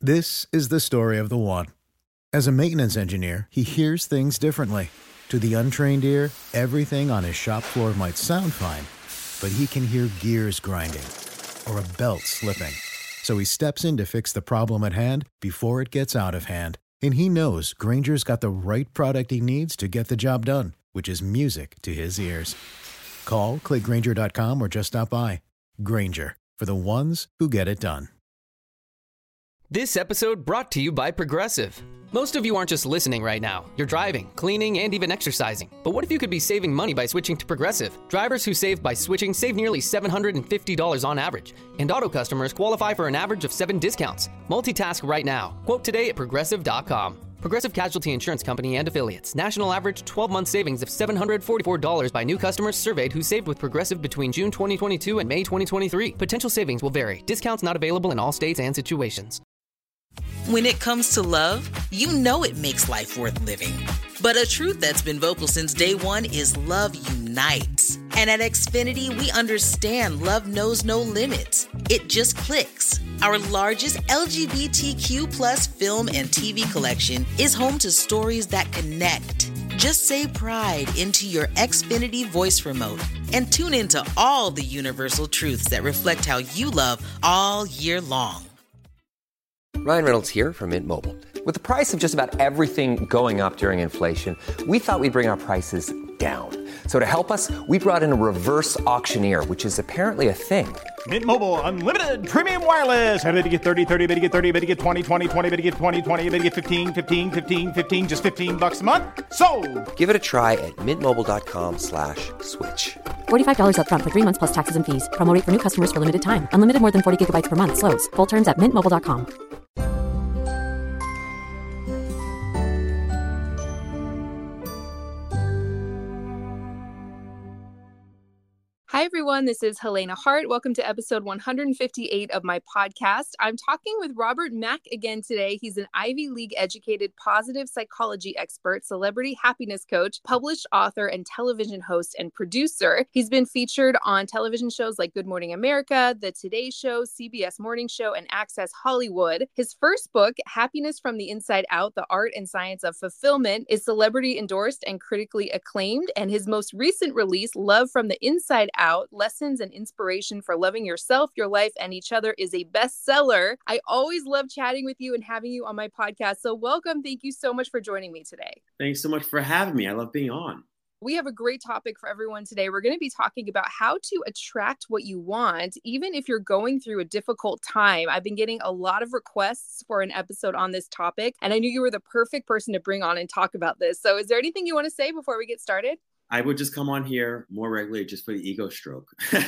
This is the story of the one. As a maintenance engineer, he hears things differently. To the untrained ear, everything on his shop floor might sound fine, but he can hear gears grinding or a belt slipping. So he steps in to fix the problem at hand before it gets out of hand. And he knows Grainger's got the right product he needs to get the job done, which is music to his ears. Call, click Grainger.com, or just stop by. Grainger, for the ones who get it done. This episode brought to you by Progressive. Most of you aren't just listening right now. You're driving, cleaning, and even exercising. But what if you could be saving money by switching to Progressive? Drivers who save by switching save nearly $750 on average. And auto customers qualify for an average of 7 discounts. Multitask right now. Quote today at Progressive.com. Progressive Casualty Insurance Company and Affiliates. National average 12-month savings of $744 by new customers surveyed who saved with Progressive between June 2022 and May 2023. Potential savings will vary. Discounts not available in all states and situations. When it comes to love, you know it makes life worth living. But a truth that's been vocal since day one is love unites. And at Xfinity, we understand love knows no limits. It just clicks. Our largest LGBTQ plus film and TV collection is home to stories that connect. Just say pride into your Xfinity voice remote and tune into all the universal truths that reflect how you love all year long. Ryan Reynolds here from Mint Mobile. With the price of just about everything going up during inflation, we thought we'd bring our prices down. So to help us, we brought in a reverse auctioneer, which is apparently a thing. Mint Mobile Unlimited Premium Wireless. How to get 30, 30, bit to get 30, bit to get 20, 20, 20, bit to get 20, 20, bit to get 15, 15, 15, 15, just $15 a month? Sold! Give it a try at mintmobile.com/switch. $45 up front for 3 months plus taxes and fees. Promo rate for new customers for limited time. Unlimited more than 40 gigabytes per month. Slows full terms at mintmobile.com. Hi, everyone. This is Helena Hart. Welcome to episode 158 of my podcast. I'm talking with Robert Mack again today. He's an Ivy League educated positive psychology expert, celebrity happiness coach, published author, and television host and producer. He's been featured on television shows like Good Morning America, The Today Show, CBS Morning Show, and Access Hollywood. His first book, Happiness from the Inside Out, The Art and Science of Fulfillment, is celebrity endorsed and critically acclaimed. And his most recent release, Love from the Inside Out, Lessons and Inspiration for Loving Yourself, Your Life, and Each Other, is a bestseller. I always love chatting with you and having you on my podcast. So welcome. Thank you so much for joining me today. Thanks so much for having me. I love being on. We have a great topic for everyone today. We're going to be talking about how to attract what you want, even if you're going through a difficult time. I've been getting a lot of requests for an episode on this topic, and I knew you were the perfect person to bring on and talk about this. So is there anything you want to say before we get started? I would just come on here more regularly just for the ego stroke.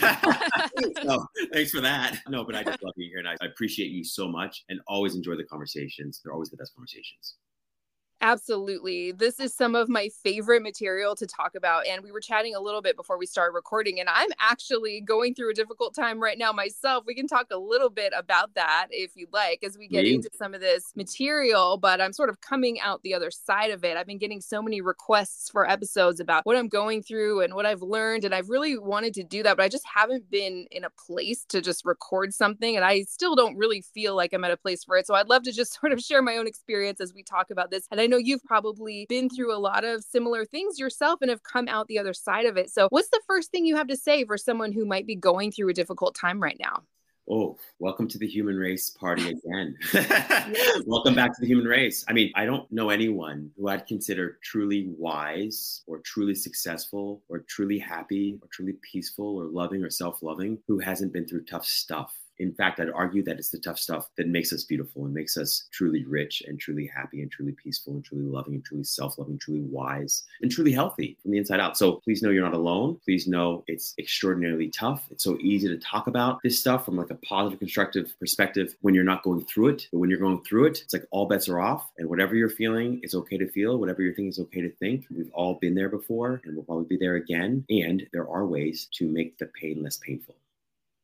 So, thanks for that. No, but I just love being here, and I appreciate you so much and always enjoy the conversations. They're always the best conversations. Absolutely. This is some of my favorite material to talk about. And we were chatting a little bit before we started recording, and I'm actually going through a difficult time right now myself. We can talk a little bit about that if you'd like, as we get into some of this material, but I'm sort of coming out the other side of it. I've been getting so many requests for episodes about what I'm going through and what I've learned. And I've really wanted to do that, but I just haven't been in a place to just record something. And I still don't really feel like I'm at a place for it. So I'd love to just sort of share my own experience as we talk about this. And I know you've probably been through a lot of similar things yourself and have come out the other side of it. So what's the first thing you have to say for someone who might be going through a difficult time right now? Oh, welcome to the human race party again. Welcome back to the human race. I mean, I don't know anyone who I'd consider truly wise or truly successful or truly happy or truly peaceful or loving or self-loving who hasn't been through tough stuff. In fact, I'd argue that it's the tough stuff that makes us beautiful and makes us truly rich and truly happy and truly peaceful and truly loving and truly self-loving, truly wise and truly healthy from the inside out. So please know you're not alone. Please know it's extraordinarily tough. It's so easy to talk about this stuff from like a positive, constructive perspective when you're not going through it. But when you're going through it, it's like all bets are off, and whatever you're feeling is okay to feel. Whatever you're thinking is okay to think. We've all been there before, and we'll probably be there again. And there are ways to make the pain less painful.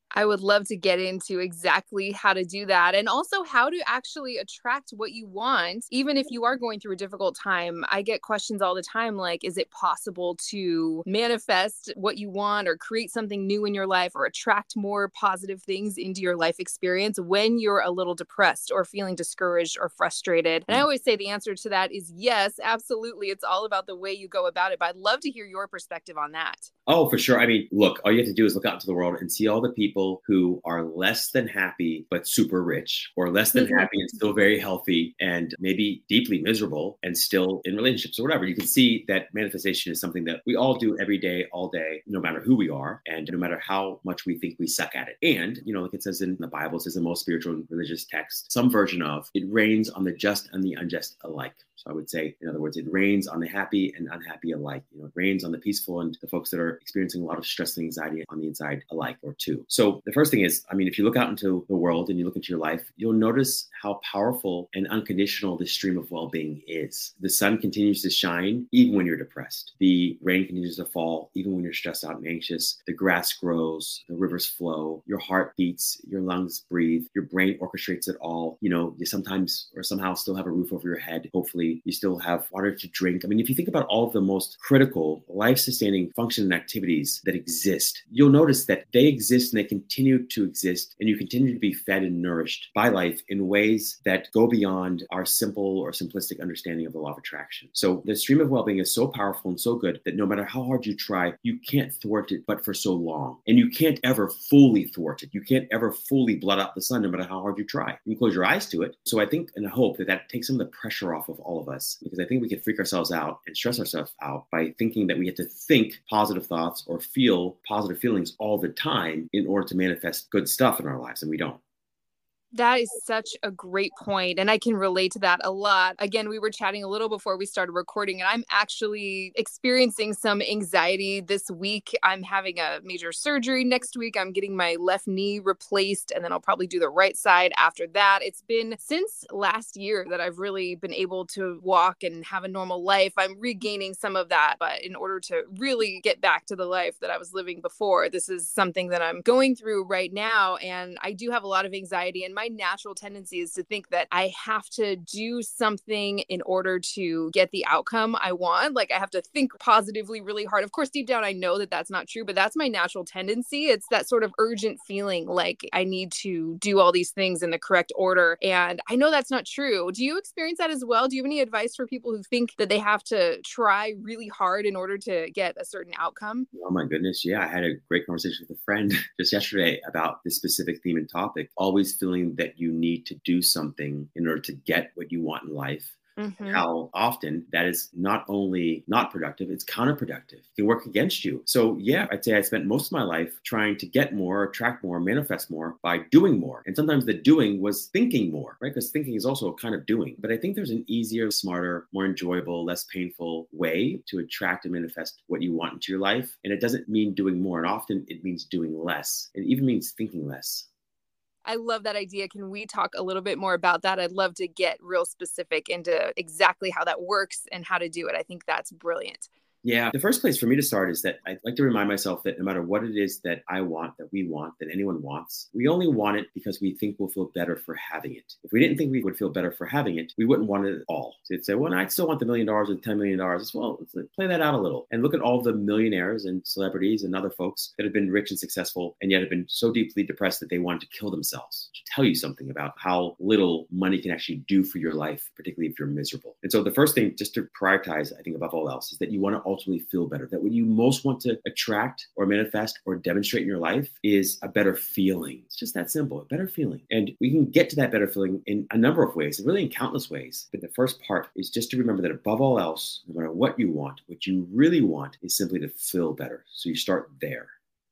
I would love to get into exactly how to do that and also how to actually attract what you want, even if you are going through a difficult time. I get questions all the time like, is it possible to manifest what you want or create something new in your life or attract more positive things into your life experience when you're a little depressed or feeling discouraged or frustrated? And I always say the answer to that is yes, absolutely. It's all about the way you go about it. But I'd love to hear your perspective on that. Oh, for sure. I mean, look, all you have to do is look out into the world and see all the people who are less than happy, but super rich, or less than happy and still very healthy, and maybe deeply miserable and still in relationships or whatever. You can see that manifestation is something that we all do every day, all day, no matter who we are, and no matter how much we think we suck at it. And, like it says in the Bible, it says the most spiritual and religious text, some version of, it rains on the just and the unjust alike. So I would say, in other words, it rains on the happy and unhappy alike. It rains on the peaceful and the folks that are experiencing a lot of stress and anxiety on the inside alike, or two. So the first thing is, if you look out into the world and you look into your life, you'll notice how powerful and unconditional this stream of well-being is. The sun continues to shine even when you're depressed. The rain continues to fall even when you're stressed out and anxious. The grass grows, the rivers flow, your heart beats, your lungs breathe, your brain orchestrates it all. You sometimes or somehow still have a roof over your head, hopefully. You still have water to drink. If you think about all of the most critical life-sustaining functions and activities that exist, you'll notice that they exist and they continue to exist, and you continue to be fed and nourished by life in ways that go beyond our simple or simplistic understanding of the law of attraction. So the stream of well-being is so powerful and so good that no matter how hard you try, you can't thwart it but for so long. And you can't ever fully thwart it. You can't ever fully blot out the sun no matter how hard you try. You can close your eyes to it. So I think and I hope that takes some of the pressure off of all of us, because I think we can freak ourselves out and stress ourselves out by thinking that we have to think positive thoughts or feel positive feelings all the time in order to manifest good stuff in our lives, and we don't. That is such a great point, and I can relate to that a lot. Again, we were chatting a little before we started recording, and I'm actually experiencing some anxiety this week. I'm having a major surgery next week. I'm getting my left knee replaced, and then I'll probably do the right side after that. It's been since last year that I've really been able to walk and have a normal life. I'm regaining some of that, but in order to really get back to the life that I was living before, this is something that I'm going through right now, and I do have a lot of anxiety, and my natural tendency is to think that I have to do something in order to get the outcome I want. Like I have to think positively really hard. Of course, deep down, I know that that's not true, but that's my natural tendency. It's that sort of urgent feeling like I need to do all these things in the correct order. And I know that's not true. Do you experience that as well? Do you have any advice for people who think that they have to try really hard in order to get a certain outcome? Oh my goodness. Yeah. I had a great conversation with a friend just yesterday about this specific theme and topic, always feeling that you need to do something in order to get what you want in life. Mm-hmm. How often that is not only not productive, it's counterproductive. It can work against you. So yeah, I'd say I spent most of my life trying to get more, attract more, manifest more by doing more. And sometimes the doing was thinking more, right? Because thinking is also a kind of doing. But I think there's an easier, smarter, more enjoyable, less painful way to attract and manifest what you want into your life. And it doesn't mean doing more. And often it means doing less. It even means thinking less. I love that idea. Can we talk a little bit more about that? I'd love to get real specific into exactly how that works and how to do it. I think that's brilliant. Yeah. The first place for me to start is that I like to remind myself that no matter what it is that I want, that we want, that anyone wants, we only want it because we think we'll feel better for having it. If we didn't think we would feel better for having it, we wouldn't want it at all. So you'd say, well, I'd still want the $1 million or $10 million. Well, let's play that out a little and look at all the millionaires and celebrities and other folks that have been rich and successful and yet have been so deeply depressed that they wanted to kill themselves. It should tell you something about how little money can actually do for your life, particularly if you're miserable. And so the first thing, just to prioritize, I think above all else, is that you want to ultimately feel better. That what you most want to attract or manifest or demonstrate in your life is a better feeling. It's just that simple, a better feeling. And we can get to that better feeling in a number of ways, and really in countless ways. But the first part is just to remember that above all else, no matter what you want, what you really want is simply to feel better. So you start there.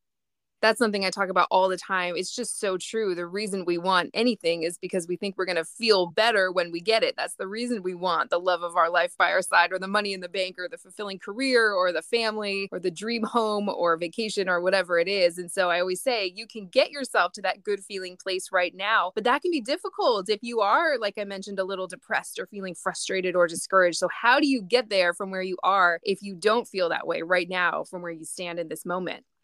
That's something I talk about all the time. It's just so true. The reason we want anything is because we think we're going to feel better when we get it. That's the reason we want the love of our life by our side, or the money in the bank, or the fulfilling career, or the family, or the dream home, or vacation, or whatever it is. And so I always say you can get yourself to that good feeling place right now, but that can be difficult if you are, like I mentioned, a little depressed or feeling frustrated or discouraged. So how do you get there from where you are if you don't feel that way right now from where you stand in this moment?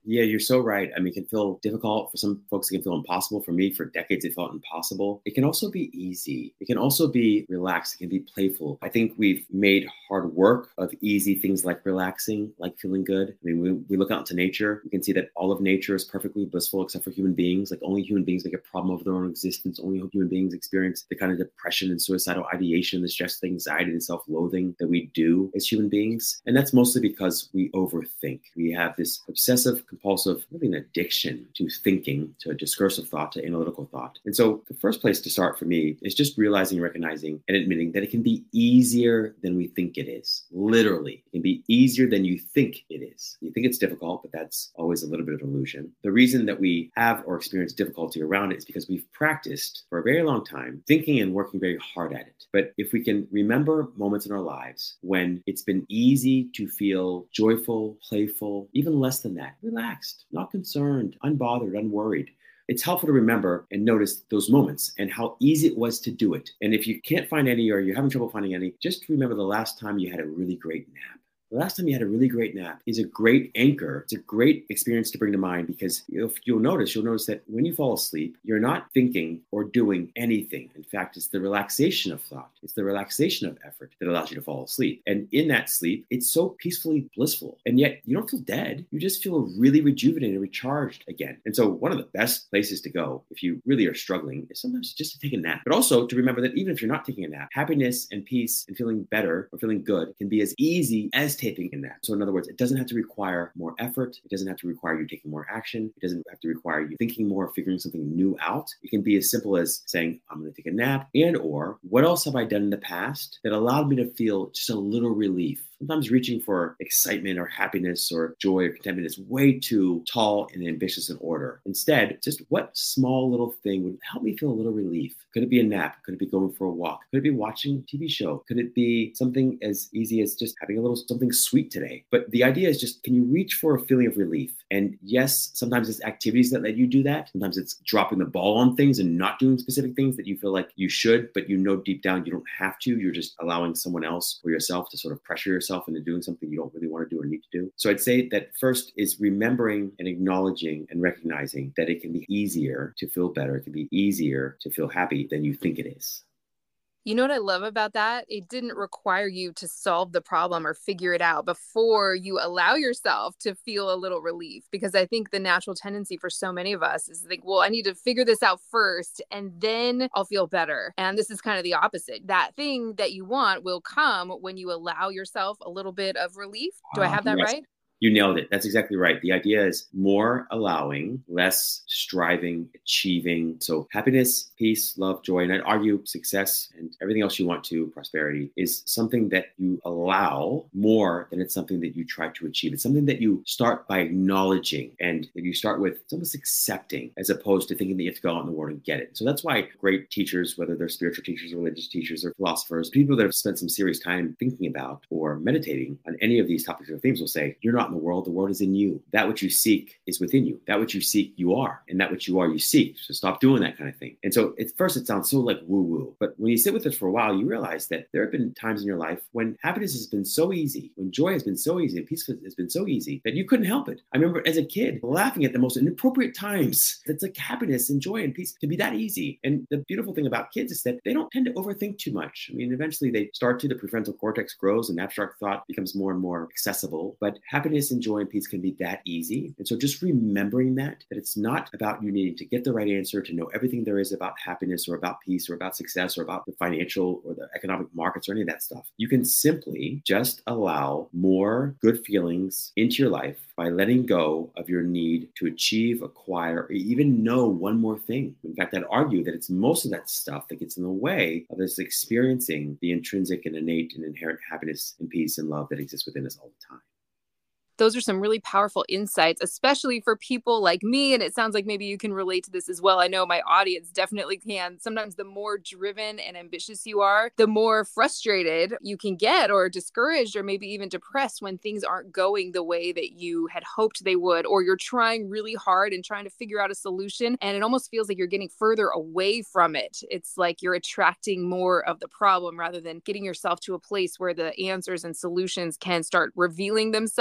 Yeah, you're so right. I mean, it can feel difficult. For some folks, it can feel impossible. For me, for decades, it felt impossible. It can also be easy. It can also be relaxed. It can be playful. I think we've made hard work of easy things like relaxing, like feeling good. I mean, we look out into nature. We can see that all of nature is perfectly blissful except for human beings. Like only human beings make a problem of their own existence. Only human beings experience the kind of depression and suicidal ideation, the stress, the anxiety, and self-loathing that we do as human beings. And that's mostly because we overthink. We have this obsessive, compulsive, really an addiction to thinking, to discursive thought, to analytical thought. And so the first place to start for me is just realizing, recognizing, and admitting that it can be easier than we think it is. Literally, it can be easier than you think it is. You think it's difficult, but that's always a little bit of illusion. The reason that we have or experience difficulty around it is because we've practiced for a very long time thinking and working very hard at it. But if we can remember moments in our lives when it's been easy to feel joyful, playful, even less than that, relaxed, not concerned, unbothered, unworried, it's helpful to remember and notice those moments and how easy it was to do it. And if you can't find any or you're having trouble finding any, just remember the last time you had a really great nap. The last time you had a really great nap is a great anchor. It's a great experience to bring to mind because if you'll notice that when you fall asleep, you're not thinking or doing anything. In fact, it's the relaxation of thought. It's the relaxation of effort that allows you to fall asleep. And in that sleep, it's so peacefully blissful. And yet you don't feel dead. You just feel really rejuvenated, recharged again. And so one of the best places to go if you really are struggling is sometimes just to take a nap. But also to remember that even if you're not taking a nap, happiness and peace and feeling better or feeling good can be as easy as taking a nap. So in other words, it doesn't have to require more effort. It doesn't have to require you taking more action. It doesn't have to require you thinking more, figuring something new out. It can be as simple as saying, I'm going to take a nap, and or what else have I done in the past that allowed me to feel just a little relief? Sometimes reaching for excitement or happiness or joy or contentment is way too tall and ambitious in order. Instead, just what small little thing would help me feel a little relief? Could it be a nap? Could it be going for a walk? Could it be watching a TV show? Could it be something as easy as just having a little something sweet today? But the idea is just, can you reach for a feeling of relief? And yes, sometimes it's activities that let you do that. Sometimes it's dropping the ball on things and not doing specific things that you feel like you should, but you know deep down you don't have to. You're just allowing someone else or yourself to sort of pressure yourself into doing something you don't really want to do or need to do. So I'd say that first is remembering and acknowledging and recognizing that it can be easier to feel better. It can be easier to feel happy than you think it is. You know what I love about that? It didn't require you to solve the problem or figure it out before you allow yourself to feel a little relief. Because I think the natural tendency for so many of us is to think, well, I need to figure this out first and then I'll feel better. And this is kind of the opposite. That thing that you want will come when you allow yourself a little bit of relief. Do I have that Yes. right? You nailed it. That's exactly right. The idea is more allowing, less striving, achieving. So happiness, peace, love, joy, and I'd argue success and everything else you want to, prosperity, is something that you allow more than it's something that you try to achieve. It's something that you start by acknowledging and that you start with almost accepting as opposed to thinking that you have to go out in the world and get it. So that's why great teachers, whether they're spiritual teachers, religious teachers, or philosophers, people that have spent some serious time thinking about or meditating on any of these topics or themes will say, you're not in the world is in you. That which you seek is within you. That which you seek, you are. And that which you are, you seek. So stop doing that kind of thing. And so at first it sounds so like woo-woo. But when you sit with it for a while, you realize that there have been times in your life when happiness has been so easy, when joy has been so easy, and peace has been so easy that you couldn't help it. I remember as a kid laughing at the most inappropriate times. It's like happiness and joy and peace can be that easy. And the beautiful thing about kids is that they don't tend to overthink too much. I mean, eventually they start to, the prefrontal cortex grows and abstract thought becomes more and more accessible. But happiness and joy and peace can be that easy. And so just remembering that it's not about you needing to get the right answer, to know everything there is about happiness or about peace or about success or about the financial or the economic markets or any of that stuff. You can simply just allow more good feelings into your life by letting go of your need to achieve, acquire, or even know one more thing. In fact, I'd argue that it's most of that stuff that gets in the way of us experiencing the intrinsic and innate and inherent happiness and peace and love that exists within us all the time. Those are some really powerful insights, especially for people like me. And it sounds like maybe you can relate to this as well. I know my audience definitely can. Sometimes the more driven and ambitious you are, the more frustrated you can get or discouraged or maybe even depressed when things aren't going the way that you had hoped they would, or you're trying really hard and trying to figure out a solution. And it almost feels like you're getting further away from it. It's like you're attracting more of the problem rather than getting yourself to a place where the answers and solutions can start revealing themselves to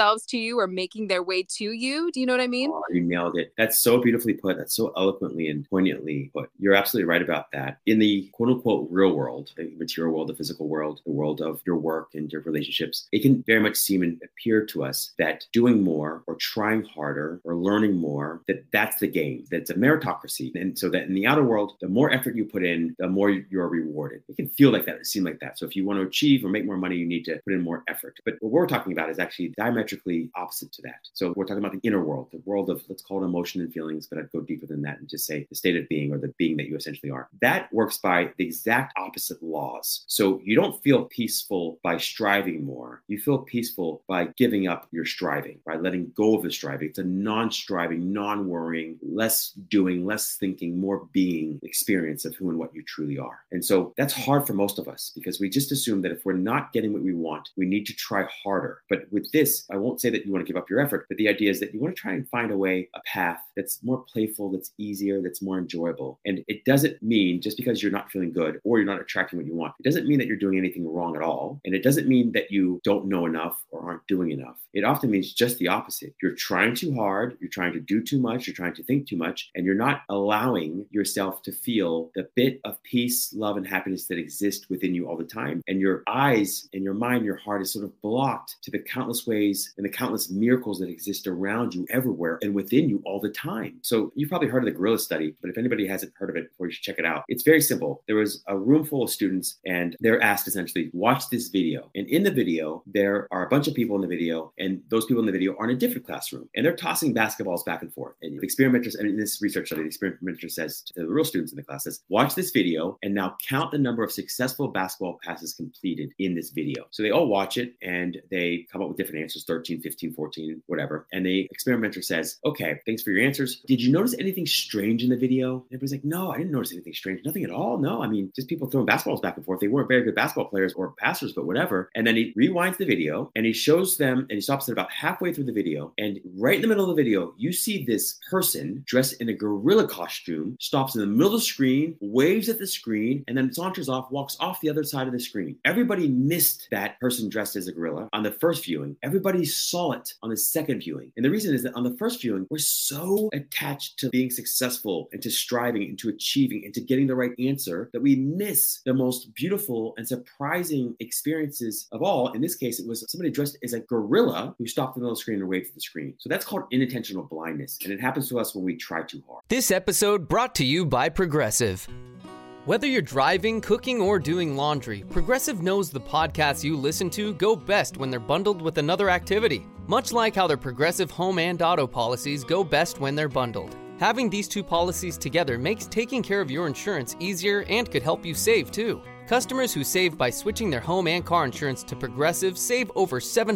you or making their way to you. Do you know what I mean? Oh, you nailed it. That's so beautifully put. That's so eloquently and poignantly put. You're absolutely right about that. In the quote unquote real world, the material world, the physical world, the world of your work and your relationships, it can very much seem and appear to us that doing more or trying harder or learning more, that's the game, that's a meritocracy. And so that in the outer world, the more effort you put in, the more you're rewarded. It can feel like that, it seem like that. So if you want to achieve or make more money, you need to put in more effort. But what we're talking about is actually diametrically opposite to that. So we're talking about the inner world, the world of, let's call it emotion and feelings, but I'd go deeper than that and just say the state of being or the being that you essentially are. That works by the exact opposite laws. So you don't feel peaceful by striving more. You feel peaceful by giving up your striving, by letting go of the striving. It's a non-striving, non-worrying, less doing, less thinking, more being experience of who and what you truly are. And so that's hard for most of us because we just assume that if we're not getting what we want, we need to try harder. But with this, I won't say that you want to give up your effort, but the idea is that you want to try and find a way, a path that's more playful, that's easier, that's more enjoyable. And it doesn't mean just because you're not feeling good or you're not attracting what you want, it doesn't mean that you're doing anything wrong at all. And it doesn't mean that you don't know enough or aren't doing enough. It often means just the opposite. You're trying too hard, you're trying to do too much, you're trying to think too much, and you're not allowing yourself to feel the bit of peace, love, and happiness that exist within you all the time. And your eyes and your mind, your heart is sort of blocked to the countless ways and the countless miracles that exist around you everywhere and within you all the time. So you've probably heard of the gorilla study, but if anybody hasn't heard of it before, you should check it out. It's very simple. There was a room full of students and they're asked essentially, watch this video. And in the video, there are a bunch of people in the video, and those people in the video are in a different classroom and they're tossing basketballs back and forth. And the experimenters, and in this research study, the experimenter says to the real students in the class, says, watch this video and now count the number of successful basketball passes completed in this video. So they all watch it and they come up with different answers, 13, 15, 14, whatever. And the experimenter says, okay, thanks for your answers. Did you notice anything strange in the video? And everybody's like, no, I didn't notice anything strange. Nothing at all. No, I mean, just people throwing basketballs back and forth. They weren't very good basketball players or passers, but whatever. And then he rewinds the video and he shows them, and he stops it about halfway through the video. And right in the middle of the video, you see this person dressed in a gorilla costume, stops in the middle of the screen, waves at the screen, and then saunters off, walks off the other side of the screen. Everybody missed that person dressed as a gorilla on the first viewing. Everybody saw it on the second viewing. And the reason is that on the first viewing, we're so attached to being successful and to striving and to achieving and to getting the right answer that we miss the most beautiful and surprising experiences of all. In this case, it was somebody dressed as a gorilla who stopped in the middle of the screen and waved at the screen. So that's called inattentional blindness. And it happens to us when we try too hard. This episode brought to you by Progressive. Whether you're driving, cooking, or doing laundry, Progressive knows the podcasts you listen to go best when they're bundled with another activity. Much like how their Progressive home and auto policies go best when they're bundled. Having these two policies together makes taking care of your insurance easier and could help you save too. Customers who save by switching their home and car insurance to Progressive save over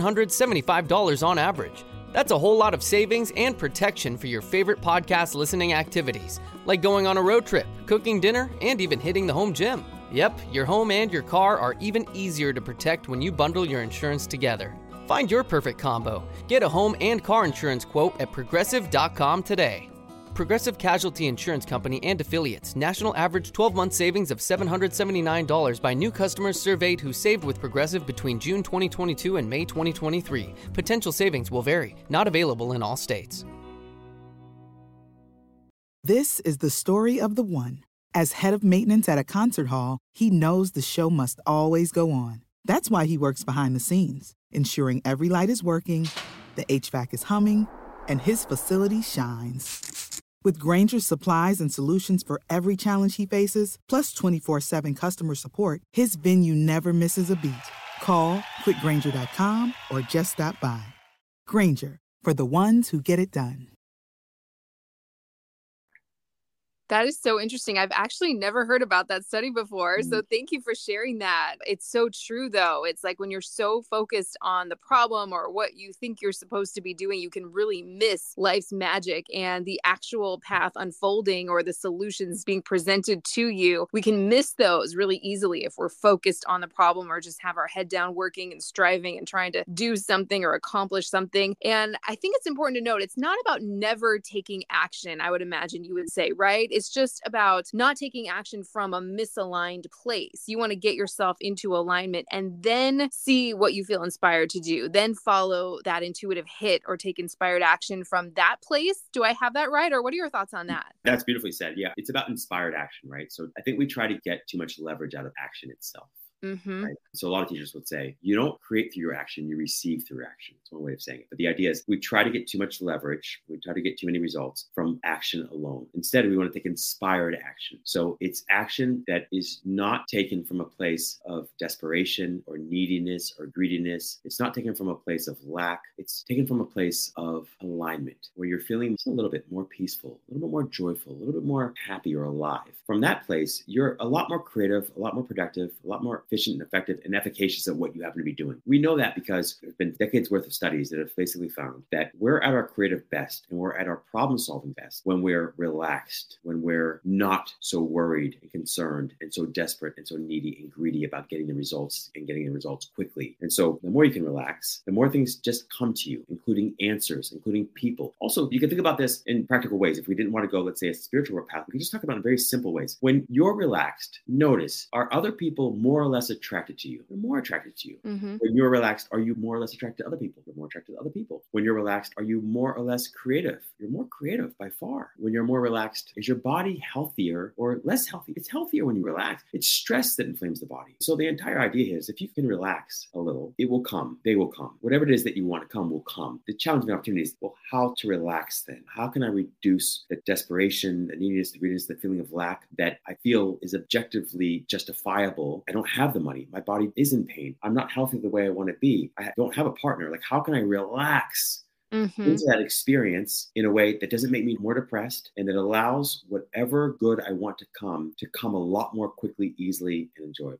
$775 on average. That's a whole lot of savings and protection for your favorite podcast listening activities, like going on a road trip, cooking dinner, and even hitting the home gym. Yep, your home and your car are even easier to protect when you bundle your insurance together. Find your perfect combo. Get a home and car insurance quote at Progressive.com today. Progressive Casualty Insurance Company and Affiliates. National average 12-month savings of $779 by new customers surveyed who saved with Progressive between June 2022 and May 2023. Potential savings will vary. Not available in all states. This is the story of the one. As head of maintenance at a concert hall, he knows the show must always go on. That's why he works behind the scenes, ensuring every light is working, the HVAC is humming, and his facility shines. With Grainger's supplies and solutions for every challenge he faces, plus 24/7 customer support, his venue never misses a beat. Call quickgrainger.com or just stop by. Grainger, for the ones who get it done. That is so interesting. I've actually never heard about that study before. So thank you for sharing that. It's so true, though. It's like when you're so focused on the problem or what you think you're supposed to be doing, you can really miss life's magic and the actual path unfolding or the solutions being presented to you. We can miss those really easily if we're focused on the problem or just have our head down working and striving and trying to do something or accomplish something. And I think it's important to note, it's not about never taking action, I would imagine you would say, right? It's just about not taking action from a misaligned place. You want to get yourself into alignment and then see what you feel inspired to do. Then follow that intuitive hit or take inspired action from that place. Do I have that right? Or what are your thoughts on that? That's beautifully said. Yeah, it's about inspired action, right? So I think we try to get too much leverage out of action itself. Right? So a lot of teachers would say, you don't create through your action, you receive through action. It's one way of saying it. But the idea is we try to get too much leverage. We try to get too many results from action alone. Instead, we want to take inspired action. So it's action that is not taken from a place of desperation or neediness or greediness. It's not taken from a place of lack. It's taken from a place of alignment where you're feeling just a little bit more peaceful, a little bit more joyful, a little bit more happy or alive. From that place, you're a lot more creative, a lot more productive, a lot more efficient and effective and efficacious at what you happen to be doing. We know that because there's been decades worth of studies that have basically found that we're at our creative best and we're at our problem solving best when we're relaxed, when we're not so worried and concerned and so desperate and so needy and greedy about getting the results and getting the results quickly. And so the more you can relax, the more things just come to you, including answers, including people. Also, you can think about this in practical ways. If we didn't want to go, let's say, a spiritual path, we can just talk about it in very simple ways. When you're relaxed, notice, are other people more or less attracted to you? They're more attracted to you. When you're relaxed, are you more or less attracted to other people? You're more attracted to other people. When you're relaxed, are you more or less creative? You're more creative by far. When you're more relaxed, is your body healthier or less healthy? It's healthier when you relax. It's stress that inflames the body. So the entire idea is if you can relax a little, it will come. They will come. Whatever it is that you want to come will come. The challenge and opportunity is, well, how to relax then? How can I reduce the desperation, the neediness, the greediness, the feeling of lack that I feel is objectively justifiable? I don't have the money. My body is in pain. I'm not healthy the way I want to be. I don't have a partner. Like, how can I relax into that experience in a way that doesn't make me more depressed and that allows whatever good I want to come a lot more quickly, easily, and enjoyably?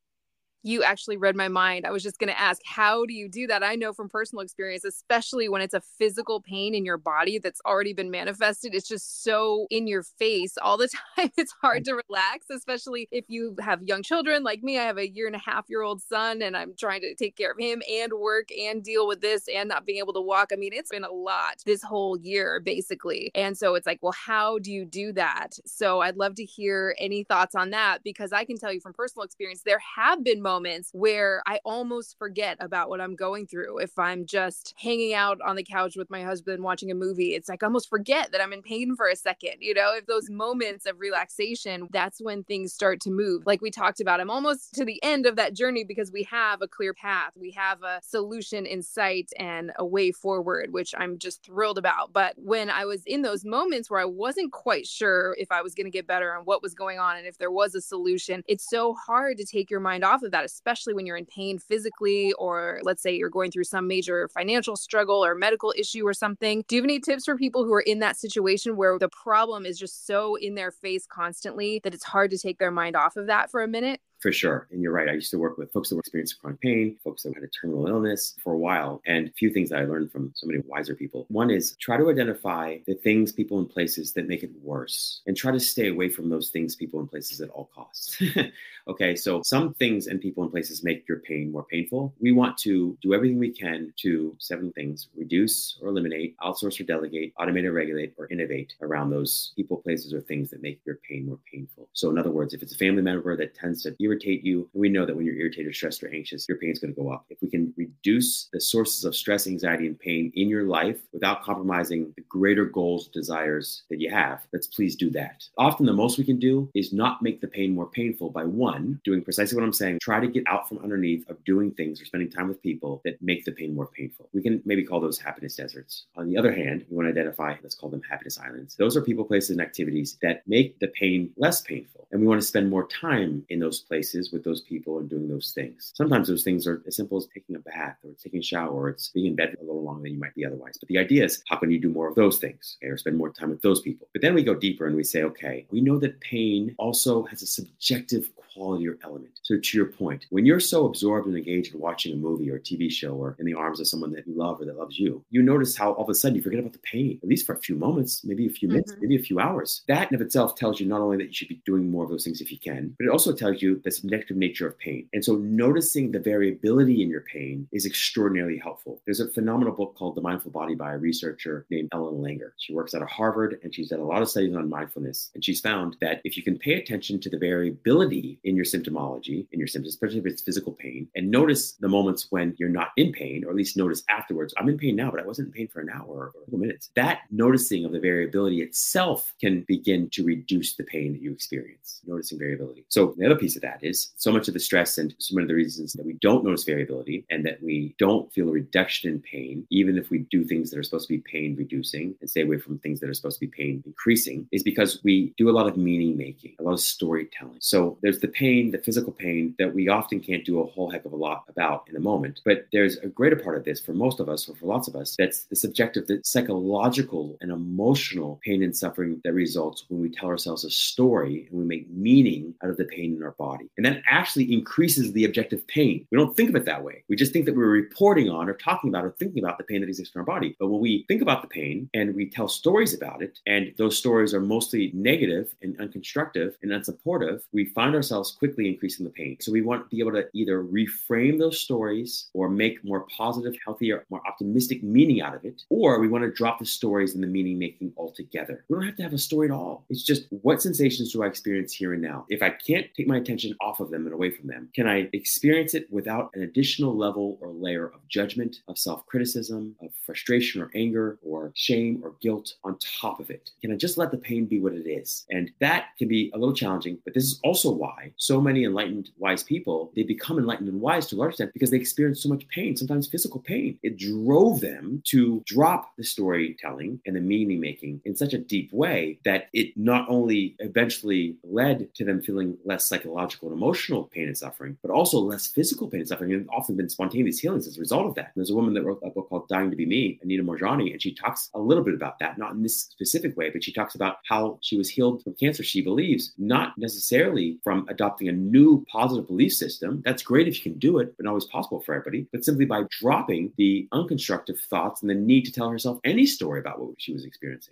You actually read my mind. I was just going to ask, how do you do that? I know from personal experience, especially when it's a physical pain in your body that's already been manifested, it's just so in your face all the time. It's hard to relax, especially if you have young children like me. I have a 1.5-year-old son and I'm trying to take care of him and work and deal with this and not being able to walk. I mean, it's been a lot this whole year, basically. And so it's like, well, how do you do that? So I'd love to hear any thoughts on that, because I can tell you from personal experience, there have been moments where I almost forget about what I'm going through. If I'm just hanging out on the couch with my husband watching a movie, it's like I almost forget that I'm in pain for a second. You know, if those moments of relaxation, that's when things start to move. Like we talked about, I'm almost to the end of that journey because we have a clear path. We have a solution in sight and a way forward, which I'm just thrilled about. But when I was in those moments where I wasn't quite sure if I was going to get better and what was going on and if there was a solution, it's so hard to take your mind off of that, especially when you're in pain physically, or let's say you're going through some major financial struggle or medical issue or something. Do you have any tips for people who are in that situation where the problem is just so in their face constantly that it's hard to take their mind off of that for a minute? For sure. And you're right. I used to work with folks that were experiencing chronic pain, folks that had a terminal illness for a while. And a few things that I learned from so many wiser people. One is try to identify the things, people, and places that make it worse, and try to stay away from those things, people, and places at all costs. Okay. So some things and people and places make your pain more painful. We want to do everything we can to 7 things: reduce or eliminate, outsource or delegate, automate or regulate, or innovate around those people, places, or things that make your pain more painful. So in other words, if it's a family member that tends to irritate you, we know that when you're irritated, stressed, or anxious, your pain is going to go up. If we can reduce the sources of stress, anxiety, and pain in your life without compromising the greater goals, desires that you have, let's please do that. Often the most we can do is not make the pain more painful by, one, doing precisely what I'm saying, try to get out from underneath of doing things or spending time with people that make the pain more painful. We can maybe call those happiness deserts. On the other hand, we want to identify, let's call them happiness islands. Those are people, places, and activities that make the pain less painful. And we want to spend more time in those places with those people and doing those things. Sometimes those things are as simple as taking a bath or taking a shower, or it's being in bed a little longer than you might be otherwise. But the idea is, how can you do more of those things, okay, or spend more time with those people? But then we go deeper and we say, okay, we know that pain also has a subjective quality or element. So to your point, when you're so absorbed and engaged in watching a movie or a TV show or in the arms of someone that you love or that loves you, you notice how all of a sudden you forget about the pain, at least for a few moments, maybe a few minutes, maybe a few hours. That in of itself tells you not only that you should be doing more of those things if you can, but it also tells you the subjective nature of pain. And so noticing the variability in your pain is extraordinarily helpful. There's a phenomenal book called The Mindful Body by a researcher named Ellen Langer. She works out of Harvard, and she's done a lot of studies on mindfulness. And she's found that if you can pay attention to the variability in your symptomology, in your symptoms, especially if it's physical pain, and notice the moments when you're not in pain, or at least notice afterwards, I'm in pain now, but I wasn't in pain for an hour or a couple minutes. That noticing of the variability itself can begin to reduce the pain that you experience, noticing variability. So the other piece of that is so much of the stress and so many of the reasons that we don't notice variability and that we don't feel a reduction in pain, even if we do things that are supposed to be pain reducing and stay away from things that are supposed to be pain increasing, is because we do a lot of meaning making, a lot of storytelling. So there's the pain, the physical pain that we often can't do a whole heck of a lot about in a moment. But there's a greater part of this for most of us, or for lots of us, that's the subjective, the psychological and emotional pain and suffering that results when we tell ourselves a story and we make meaning out of the pain in our body. And that actually increases the objective pain. We don't think of it that way. We just think that we're reporting on or talking about or thinking about the pain that exists in our body. But when we think about the pain and we tell stories about it, and those stories are mostly negative and unconstructive and unsupportive, we find ourselves quickly increasing the pain. So we want to be able to either reframe those stories or make more positive, healthier, more optimistic meaning out of it, or we want to drop the stories and the meaning making altogether. We don't have to have a story at all. It's just, what sensations do I experience here and now? If I can't take my attention off of them and away from them, can I experience it without an additional level or layer of judgment, of self-criticism, of frustration or anger or shame or guilt on top of it? Can I just let the pain be what it is? And that can be a little challenging, but this is also why so many enlightened, wise people, they become enlightened and wise to a large extent because they experience so much pain, sometimes physical pain. It drove them to drop the storytelling and the meaning making in such a deep way that it not only eventually led to them feeling less psychological and emotional pain and suffering, but also less physical pain and suffering, and often been spontaneous healings as a result of that. There's a woman that wrote a book called Dying to Be Me, Anita Moorjani, and she talks a little bit about that, not in this specific way, but she talks about how she was healed from cancer, she believes, not necessarily from adopting a new positive belief system. That's great if you can do it, but not always possible for everybody, but simply by dropping the unconstructive thoughts and the need to tell herself any story about what she was experiencing.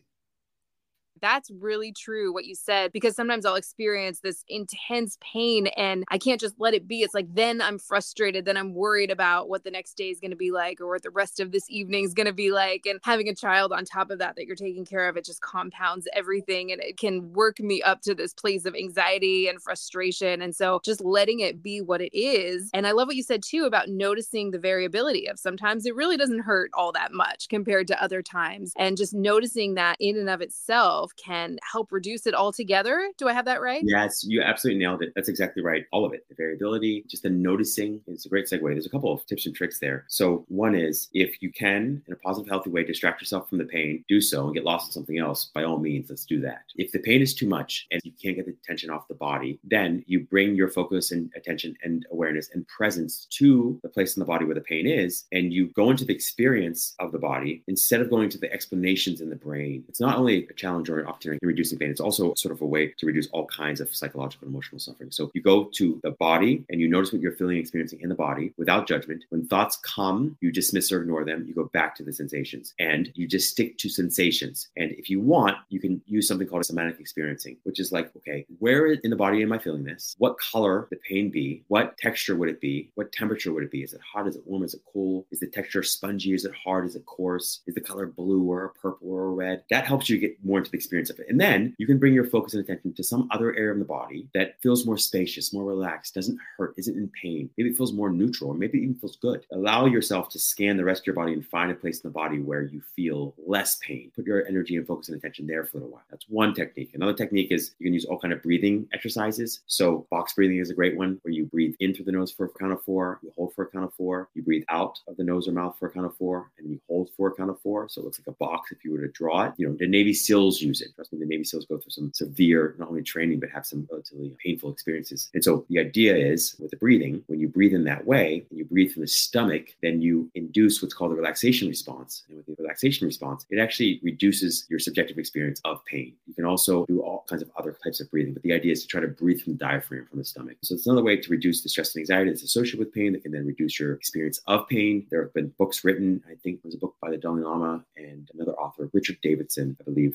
That's really true what you said, because sometimes I'll experience this intense pain and I can't just let it be. It's like, then I'm frustrated, then I'm worried about what the next day is going to be like or what the rest of this evening is going to be like. And having a child on top of that you're taking care of, it just compounds everything, and it can work me up to this place of anxiety and frustration. And so just letting it be what it is. And I love what you said too about noticing the variability of sometimes it really doesn't hurt all that much compared to other times. And just noticing that in and of itself can help reduce it altogether. Do I have that right? Yes, you absolutely nailed it. That's exactly right. All of it. The variability, just the noticing. It's a great segue. There's a couple of tips and tricks there. So one is, if you can, in a positive, healthy way, distract yourself from the pain, do so and get lost in something else. By all means, let's do that. If the pain is too much and you can't get the attention off the body, then you bring your focus and attention and awareness and presence to the place in the body where the pain is, and you go into the experience of the body instead of going to the explanations in the brain. It's not only a challenge or an opportunity in reducing pain, it's also sort of a way to reduce all kinds of psychological and emotional suffering. So you go to the body and you notice what you're feeling and experiencing in the body without judgment. When thoughts come, you dismiss or ignore them. You go back to the sensations and you just stick to sensations. And if you want, you can use something called a somatic experiencing, which is like, okay, where in the body am I feeling this? What color would the pain be? What texture would it be? What temperature would it be? Is it hot? Is it warm? Is it cool? Is the texture spongy? Is it hard? Is it coarse? Is the color blue or purple or red? That helps you get more into the experience of it. And then you can bring your focus and attention to some other area of the body that feels more spacious, more relaxed, doesn't hurt, isn't in pain. Maybe it feels more neutral, or maybe it even feels good. Allow yourself to scan the rest of your body and find a place in the body where you feel less pain. Put your energy and focus and attention there for a little while. That's one technique. Another technique is you can use all kind of breathing exercises. So box breathing is a great one, where you breathe in through the nose for a count of 4, you hold for a count of 4, you breathe out of the nose or mouth for a count of 4, and you hold for a count of 4. So it looks like a box if you were to draw it. You know, the Navy SEALs use it. Trust me, the Navy SEALs go through some severe, not only training, but have some relatively painful experiences. And so the idea is, with the breathing, when you breathe in that way, and you breathe from the stomach, then you induce what's called a relaxation response. And with the relaxation response, it actually reduces your subjective experience of pain. You can also do all kinds of other types of breathing, but the idea is to try to breathe from the diaphragm, from the stomach. So it's another way to reduce the stress and anxiety that's associated with pain that can then reduce your experience of pain. There have been books written. I think there was a book by the Dalai Lama and another author, Richard Davidson, I believe. They wrote a book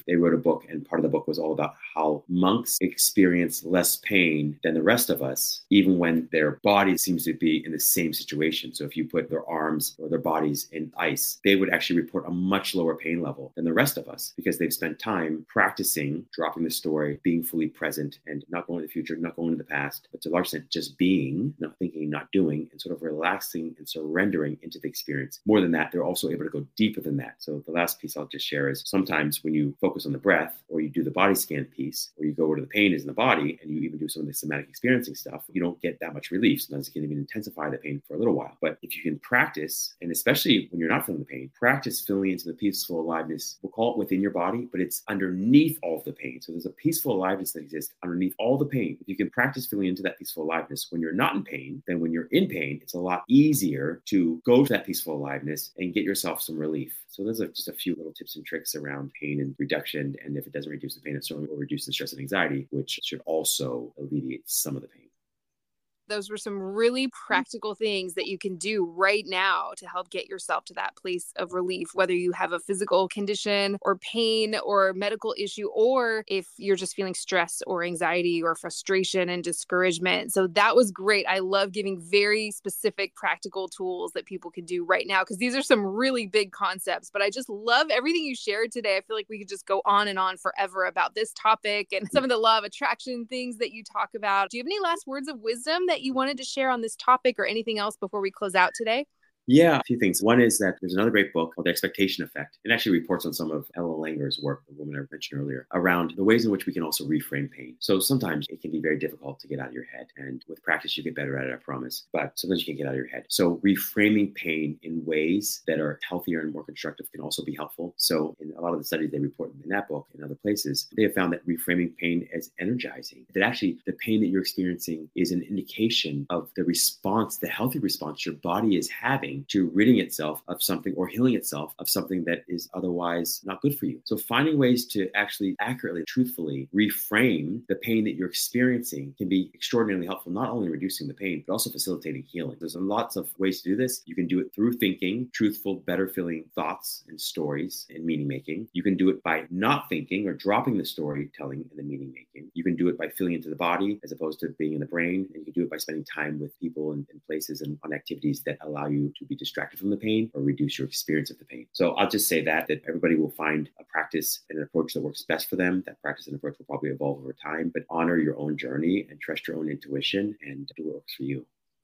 book, and part of the book was all about how monks experience less pain than the rest of us, even when their body seems to be in the same situation. So if you put their arms or their bodies in ice, they would actually report a much lower pain level than the rest of us because they've spent time practicing dropping the story, being fully present, and not going to the future, not going to the past, but to a large extent just being, not thinking, not doing, and sort of relaxing and surrendering into the experience. More than that, they're also able to go deeper than that. So the last piece I'll just share is sometimes when you focus on the breath, or you do the body scan piece, or you go where the pain is in the body, and you even do some of the somatic experiencing stuff, you don't get that much relief. Sometimes it can even intensify the pain for a little while. But if you can practice, and especially when you're not feeling the pain, practice feeling into the peaceful aliveness. We'll call it within your body, but it's underneath all of the pain. So there's a peaceful aliveness that exists underneath all the pain. If you can practice feeling into that peaceful aliveness when you're not in pain, then when you're in pain, it's a lot easier to go to that peaceful aliveness and get yourself some relief. So those are just a few little tips and tricks around pain and reduction. And if it doesn't reduce the pain, it certainly will reduce the stress and anxiety, which should also alleviate some of the pain. Those were some really practical things that you can do right now to help get yourself to that place of relief, whether you have a physical condition or pain or medical issue, or if you're just feeling stress or anxiety or frustration and discouragement. So that was great. I love giving very specific practical tools that people can do right now, because these are some really big concepts, but I just love everything you shared today. I feel like we could just go on and on forever about this topic and some of the law of attraction things that you talk about. Do you have any last words of wisdom that you wanted to share on this topic, or anything else before we close out today? Yeah, a few things. One is that there's another great book called The Expectation Effect. It actually reports on some of Ella Langer's work, the woman I mentioned earlier, around the ways in which we can also reframe pain. So sometimes it can be very difficult to get out of your head. And with practice, you get better at it, I promise. But sometimes you can't get out of your head. So reframing pain in ways that are healthier and more constructive can also be helpful. So in a lot of the studies they report in that book and other places, they have found that reframing pain as energizing, that actually the pain that you're experiencing is an indication of the response, the healthy response your body is having to ridding itself of something or healing itself of something that is otherwise not good for you. So finding ways to actually accurately, truthfully reframe the pain that you're experiencing can be extraordinarily helpful, not only in reducing the pain, but also facilitating healing. There's lots of ways to do this. You can do it through thinking, truthful, better feeling thoughts and stories and meaning making. You can do it by not thinking or dropping the storytelling and the meaning making. You can do it by feeling into the body as opposed to being in the brain. And you can do it by spending time with people and places and on activities that allow you to be distracted from the pain or reduce your experience of the pain. So I'll just say that everybody will find a practice and an approach that works best for them. That practice and approach will probably evolve over time, but honor your own journey and trust your own intuition and do what works for you.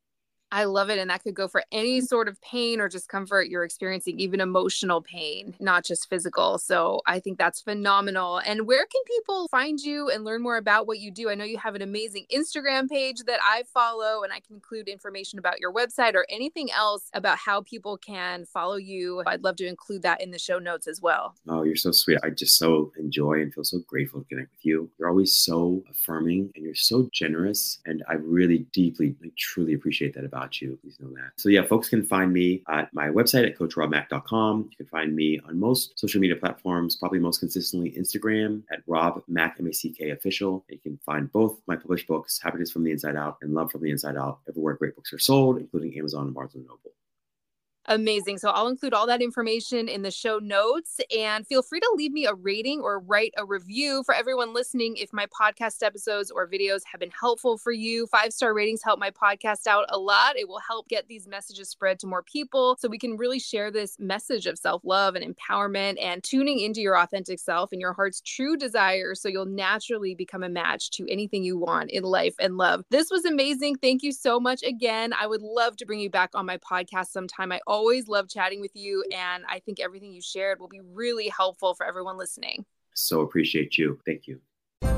I love it. And that could go for any sort of pain or discomfort you're experiencing, even emotional pain, not just physical. So I think that's phenomenal. And where can people find you and learn more about what you do? I know you have an amazing Instagram page that I follow, and I can include information about your website or anything else about how people can follow you. I'd love to include that in the show notes as well. Oh, you're so sweet. I just so enjoy and feel so grateful to connect with you. You're always so affirming and you're so generous. And I really deeply, truly appreciate that about you. Please know that. So yeah, folks can find me at my website at coachrobmack.com. You can find me on most social media platforms, probably most consistently Instagram at Rob Mack, M-A-C-K official. You can find both my published books, Happiness from the Inside Out and Love from the Inside Out, everywhere great books are sold, including Amazon and Barnes & Noble. Amazing. So I'll include all that information in the show notes, and feel free to leave me a rating or write a review for everyone listening. If my podcast episodes or videos have been helpful for you, 5-star ratings help my podcast out a lot. It will help get these messages spread to more people so we can really share this message of self-love and empowerment and tuning into your authentic self and your heart's true desires, so you'll naturally become a match to anything you want in life and love. This was amazing. Thank you so much again. I would love to bring you back on my podcast sometime. I always love chatting with you, and I think everything you shared will be really helpful for everyone listening. So appreciate you. Thank you.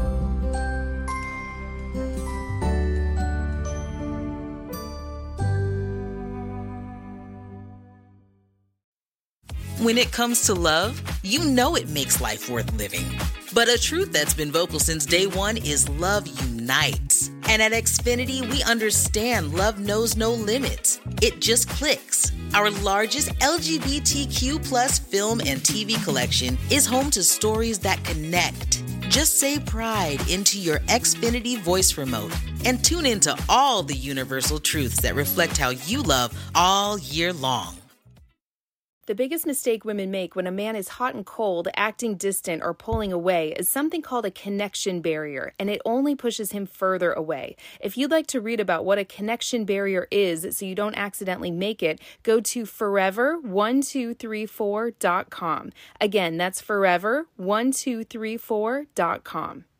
When it comes to love, you know it makes life worth living. But a truth that's been vocal since day one is love unites. And at Xfinity, we understand love knows no limits. It just clicks. Our largest LGBTQ+ film and TV collection is home to stories that connect. Just say pride into your Xfinity voice remote and tune into all the universal truths that reflect how you love all year long. The biggest mistake women make when a man is hot and cold, acting distant, or pulling away is something called a connection barrier, and it only pushes him further away. If you'd like to read about what a connection barrier is so you don't accidentally make it, go to forever1234.com. Again, that's forever1234.com.